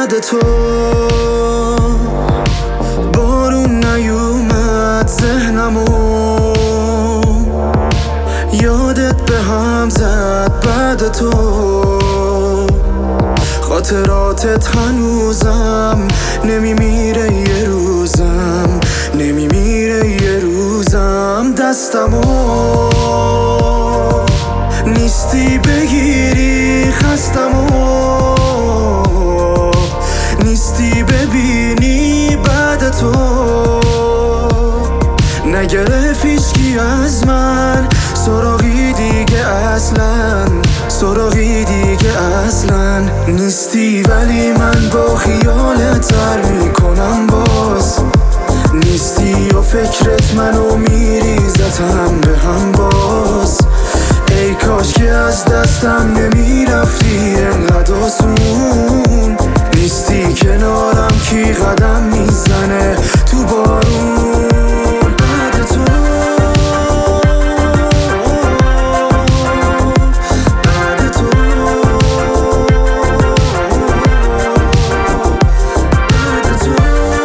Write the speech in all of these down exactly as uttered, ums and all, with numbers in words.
بعد تو بارون نیومد ذهنمو یادت به هم زد بعد تو خاطراتت هنوزم نمیمیره یه روزم نمیمیره یه روزم دستمو نیستی بگیری خستمو نیستی ببینی بعد تو نگرفت هیچکی از من سراغی دیگه اصلا سراغی دیگه اصلا نیستی ولی من با خیالت سر میکنم باز نیستی و فکرت منو میریزتم به هم باز ای کاش که از دستم نمیرفتی انقدر آسون نیستی کنارم کی قدم میزنه تو بارون بعد تو بعد تو بعد تو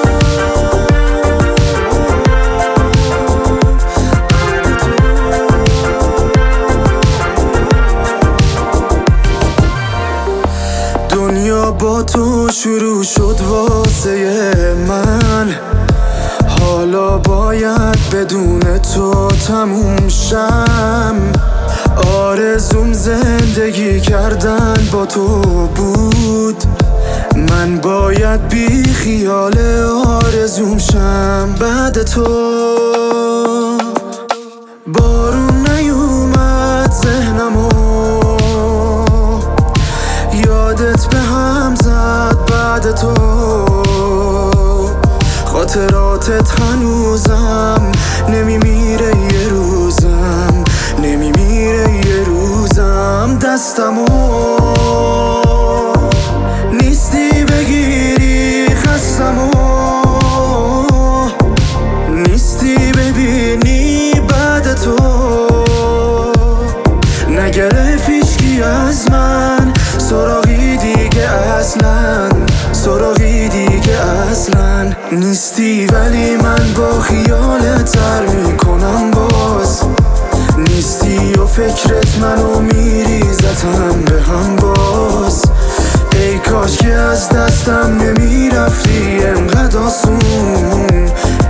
دنیا با تو شروع شد واسه من حالا باید بدون تو تموم شم آرزوم زندگی کردن با تو بود من باید بی خیال آرزوم شم بعد تو بارون نیومد ذهنمو یادت به هم زد بعد تو خاطراتت هنوزم نمیمیره یه روزم نمیمیره یه روزم دستمو نیستی بگیری خستمو نیستی ببینی بعد تو نگرفت هیچکی از من سراغی دیگه اصلا سراغی دیگه اصلا نیستی ولی من با خیالت سر میکنم باز نیستی و فکرت منو میریزتم به هم باز ای کاش که از دستم نمیرفتی انقدر آسون